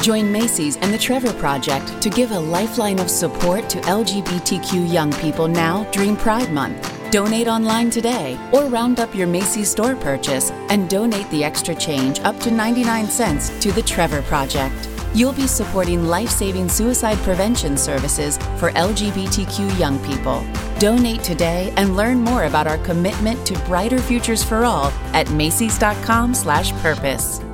Join Macy's and the Trevor Project to give a lifeline of support to LGBTQ young people now during Pride Month. Donate online today or round up your Macy's store purchase and donate the extra change up to 99 cents to the Trevor Project. You'll be supporting life-saving suicide prevention services for LGBTQ young people. Donate today and learn more about our commitment to brighter futures for all at Macys.com/purpose.